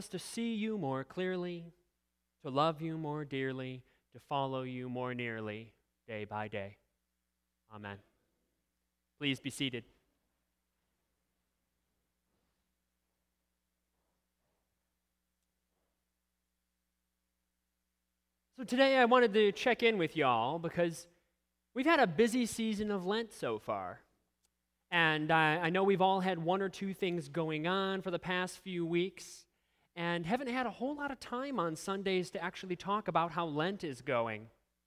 to see you more clearly, to love you more dearly, to follow you more nearly day by day. Amen. Please be seated. So today I wanted to check in with y'all because we've had a busy season of Lent so far. And I know we've all had one or two things going on for the past few weeks and haven't had a whole lot of time on Sundays to actually talk about how Lent is going.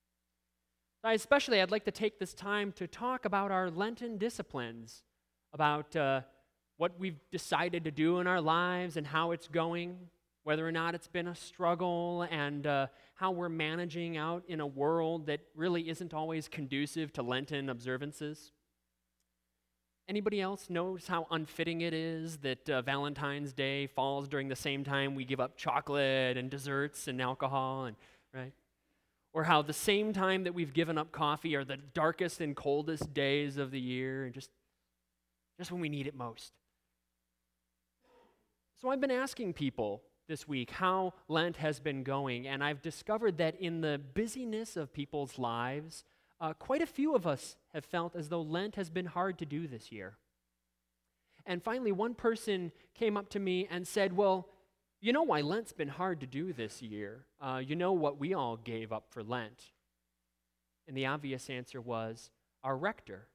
I'd like to take this time to talk about our Lenten disciplines, about what we've decided to do in our lives and how it's going, whether or not it's been a struggle, and how we're managing out in a world that really isn't always conducive to Lenten observances. Anybody else knows how unfitting it is that Valentine's Day falls during the same time we give up chocolate and desserts and alcohol, right? Or how the same time that we've given up coffee are the darkest and coldest days of the year, and just when we need it most. So I've been asking people this week how Lent has been going, and I've discovered that in the busyness of people's lives, quite a few of us have felt as though Lent has been hard to do this year. And finally, one person came up to me and said, well, you know why Lent's been hard to do this year? You know what we all gave up for Lent? And the obvious answer was our rector.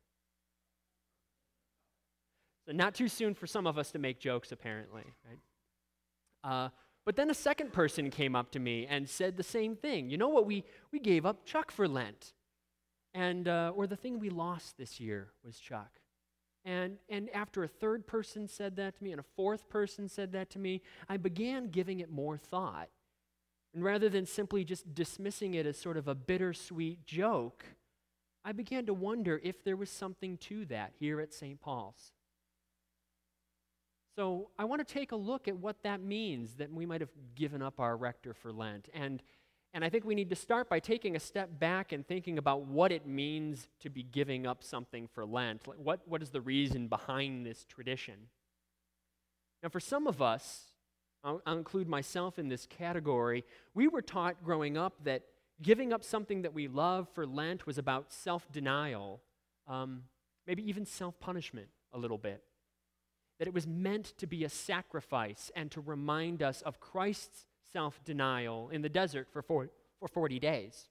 So not too soon for some of us to make jokes, apparently, right? But then a second person came up to me and said the same thing. You know what? We gave up Chuck for Lent. And or the thing we lost this year was Chuck. And after a third person said that to me and a fourth person said that to me, I began giving it more thought. And rather than simply just dismissing it as sort of a bittersweet joke, I began to wonder if there was something to that here at St. Paul's. So I want to take a look at what that means, that we might have given up our rector for Lent. And I think we need to start by taking a step back and thinking about what it means to be giving up something for Lent. Like what is the reason behind this tradition? Now, for some of us, I'll include myself in this category, we were taught growing up that giving up something that we love for Lent was about self-denial, maybe even self-punishment a little bit. That it was meant to be a sacrifice and to remind us of Christ's self-denial in the desert for 40 days.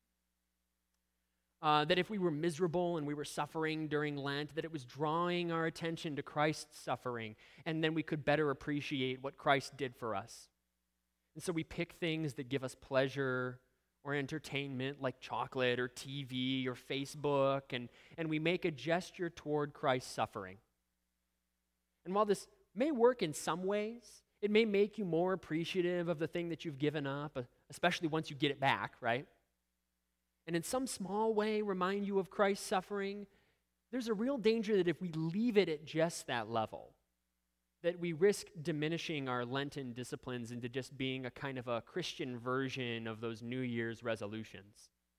That if we were miserable and we were suffering during Lent, that it was drawing our attention to Christ's suffering, and then we could better appreciate what Christ did for us. And so we pick things that give us pleasure or entertainment, like chocolate or TV or Facebook, and we make a gesture toward Christ's suffering. And while this may work in some ways, it may make you more appreciative of the thing that you've given up, especially once you get it back, right? And in some small way remind you of Christ's suffering. There's a real danger that if we leave it at just that level, that we risk diminishing our Lenten disciplines into just being a kind of a Christian version of those New Year's resolutions.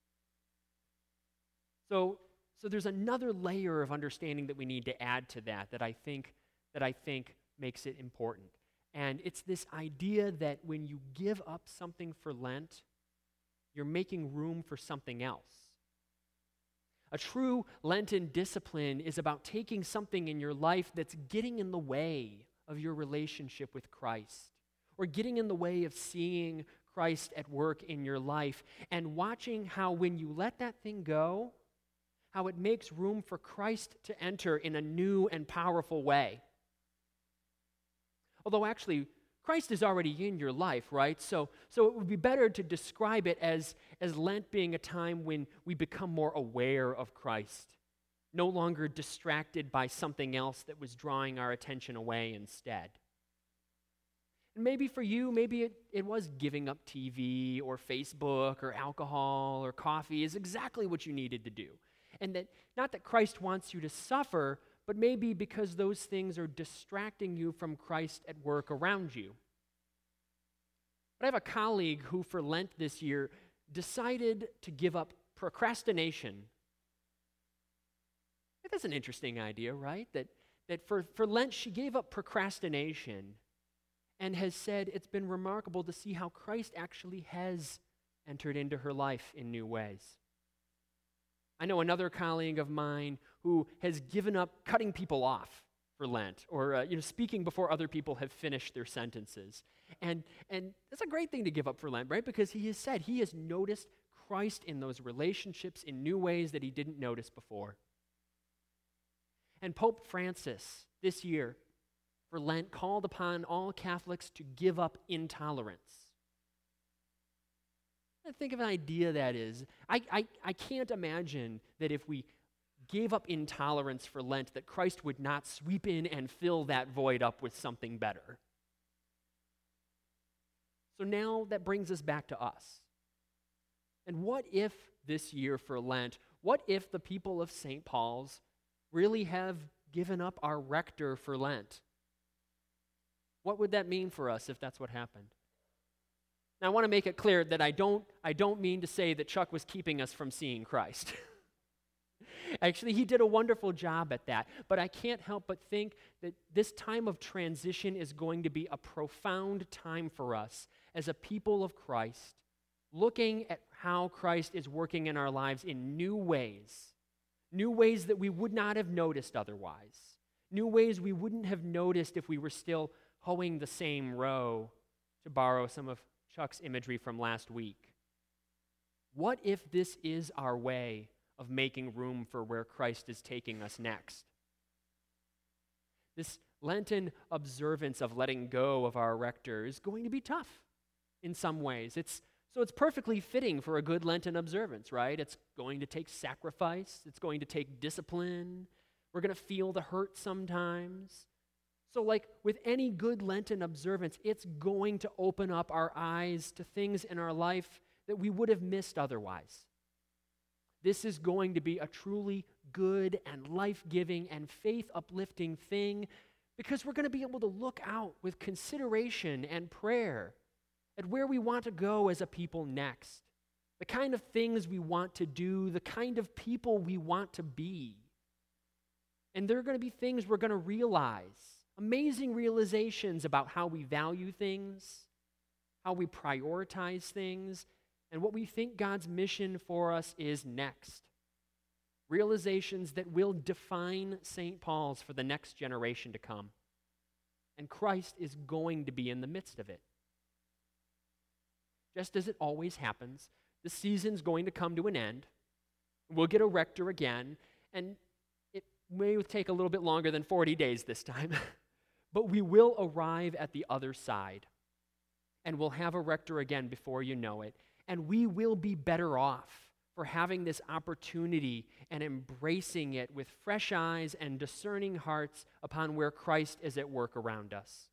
So there's another layer of understanding that we need to add to that I think makes it important. And it's this idea that when you give up something for Lent, you're making room for something else. A true Lenten discipline is about taking something in your life that's getting in the way of your relationship with Christ, or getting in the way of seeing Christ at work in your life, and watching how when you let that thing go, how it makes room for Christ to enter in a new and powerful way. Although actually, Christ is already in your life, right? So it would be better to describe it as Lent being a time when we become more aware of Christ, no longer distracted by something else that was drawing our attention away instead. And maybe for you, maybe it was giving up TV or Facebook or alcohol or coffee is exactly what you needed to do. And that not that Christ wants you to suffer, but maybe because those things are distracting you from Christ at work around you. But I have a colleague who for Lent this year decided to give up procrastination. That's an interesting idea, right? That for Lent she gave up procrastination and has said it's been remarkable to see how Christ actually has entered into her life in new ways. I know another colleague of mine who has given up cutting people off for Lent, or speaking before other people have finished their sentences. And that's a great thing to give up for Lent, right? Because he has said he has noticed Christ in those relationships in new ways that he didn't notice before. And Pope Francis this year for Lent called upon all Catholics to give up intolerance. I think of an idea that is. I can't imagine that if we gave up intolerance for Lent, that Christ would not sweep in and fill that void up with something better. So now that brings us back to us. And what if this year for Lent, what if the people of St. Paul's really have given up our rector for Lent? What would that mean for us if that's what happened? Now, I want to make it clear that I don't mean to say that Chuck was keeping us from seeing Christ. Actually, he did a wonderful job at that. But I can't help but think that this time of transition is going to be a profound time for us as a people of Christ, looking at how Christ is working in our lives in new ways that we would not have noticed otherwise, new ways we wouldn't have noticed if we were still hoeing the same row, to borrow some of Chuck's imagery from last week. What if this is our way of making room for where Christ is taking us next? This Lenten observance of letting go of our rector is going to be tough in some ways. It's perfectly fitting for a good Lenten observance, right? It's going to take sacrifice. It's going to take discipline. We're going to feel the hurt sometimes. So like with any good Lenten observance, it's going to open up our eyes to things in our life that we would have missed otherwise. This is going to be a truly good and life-giving and faith-uplifting thing because we're going to be able to look out with consideration and prayer at where we want to go as a people next, the kind of things we want to do, the kind of people we want to be. And there are going to be things we're going to realize, amazing realizations about how we value things, how we prioritize things, and what we think God's mission for us is next. Realizations that will define St. Paul's for the next generation to come. And Christ is going to be in the midst of it. Just as it always happens, the season's going to come to an end. We'll get a rector again, and it may take a little bit longer than 40 days this time, but we will arrive at the other side, and we'll have a rector again before you know it, and we will be better off for having this opportunity and embracing it with fresh eyes and discerning hearts upon where Christ is at work around us.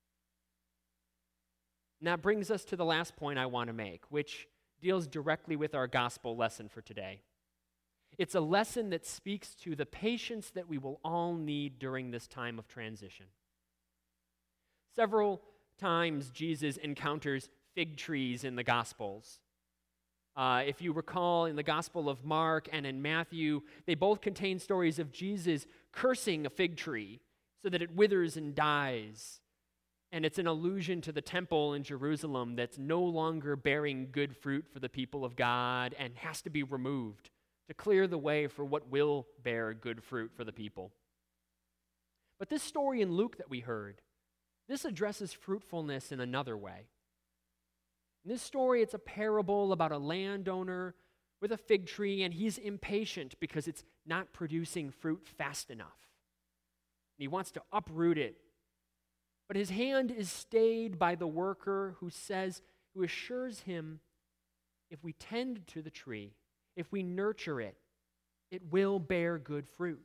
And that brings us to the last point I want to make, which deals directly with our gospel lesson for today. It's a lesson that speaks to the patience that we will all need during this time of transition. Several times Jesus encounters fig trees in the Gospels. If you recall, in the Gospel of Mark and in Matthew, they both contain stories of Jesus cursing a fig tree so that it withers and dies. And it's an allusion to the temple in Jerusalem that's no longer bearing good fruit for the people of God and has to be removed to clear the way for what will bear good fruit for the people. But this story in Luke that we heard, this addresses fruitfulness in another way. In this story, it's a parable about a landowner with a fig tree, and he's impatient because it's not producing fruit fast enough. And he wants to uproot it. But his hand is stayed by the worker who assures him, if we tend to the tree, if we nurture it, it will bear good fruit.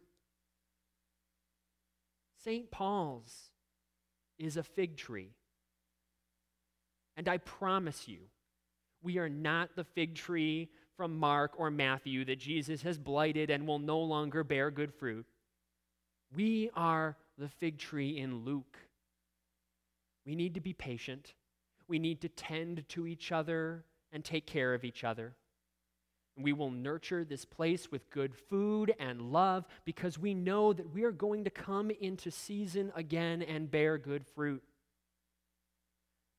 St. Paul's is a fig tree. And I promise you, we are not the fig tree from Mark or Matthew that Jesus has blighted and will no longer bear good fruit. We are the fig tree in Luke. We need to be patient. We need to tend to each other and take care of each other. We will nurture this place with good food and love because we know that we are going to come into season again and bear good fruit.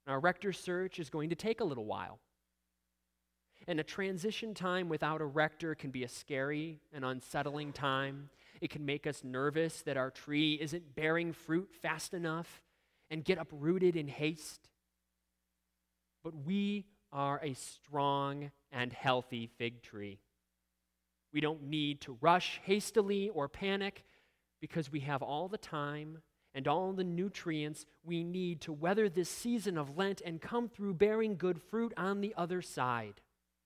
And our rector search is going to take a little while. And a transition time without a rector can be a scary and unsettling time. It can make us nervous that our tree isn't bearing fruit fast enough and get uprooted in haste. But we are a strong and healthy fig tree. We don't need to rush hastily or panic because we have all the time and all the nutrients we need to weather this season of Lent and come through bearing good fruit on the other side.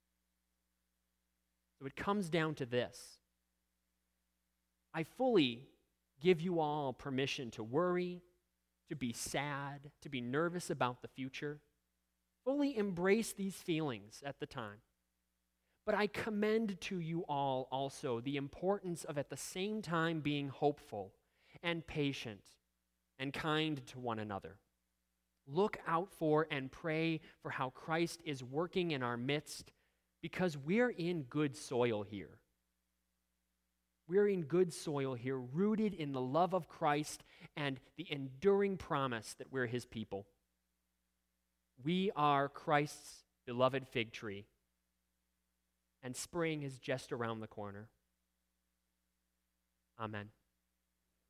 So it comes down to this. I fully give you all permission to worry, to be sad, to be nervous about the future. Fully embrace these feelings at the time. But I commend to you all also the importance of at the same time being hopeful and patient and kind to one another. Look out for and pray for how Christ is working in our midst, because we're in good soil here. We're in good soil here, rooted in the love of Christ and the enduring promise that we're his people. We are Christ's beloved fig tree, and spring is just around the corner. Amen.